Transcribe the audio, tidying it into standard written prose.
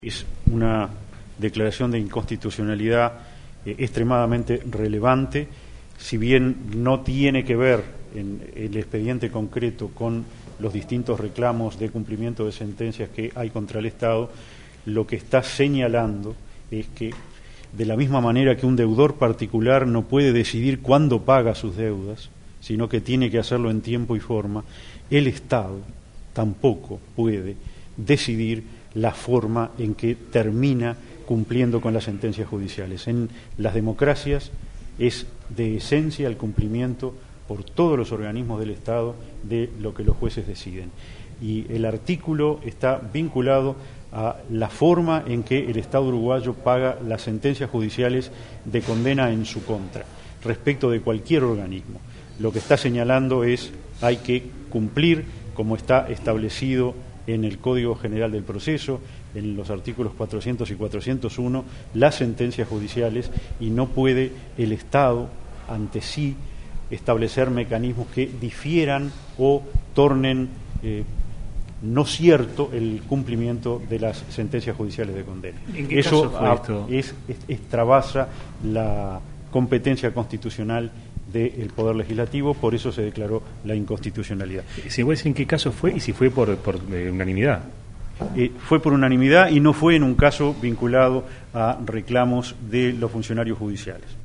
Es una declaración de inconstitucionalidad extremadamente relevante, si bien no tiene que ver en el expediente concreto con los distintos reclamos de cumplimiento de sentencias que hay contra el Estado. Lo que está señalando es que, de la misma manera que un deudor particular no puede decidir cuándo paga sus deudas, sino que tiene que hacerlo en tiempo y forma, el Estado tampoco puede decidir la forma en que termina cumpliendo con las sentencias judiciales. En las democracias es de esencia el cumplimiento por todos los organismos del Estado de lo que los jueces deciden. Y el artículo está vinculado a la forma en que el Estado uruguayo paga las sentencias judiciales de condena en su contra, respecto de cualquier organismo. Lo que está señalando es hay que cumplir como está establecido en el Código General del Proceso, en los artículos 400 y 401, las sentencias judiciales, y no puede el Estado ante sí establecer mecanismos que difieran o tornen no cierto el cumplimiento de las sentencias judiciales de condena. ¿En qué caso fue esto? Extravasa la competencia constitucional del Poder Legislativo, por eso se declaró la inconstitucionalidad. ¿Se puede decir en qué caso fue y si fue por unanimidad? Fue por unanimidad y no fue en un caso vinculado a reclamos de los funcionarios judiciales.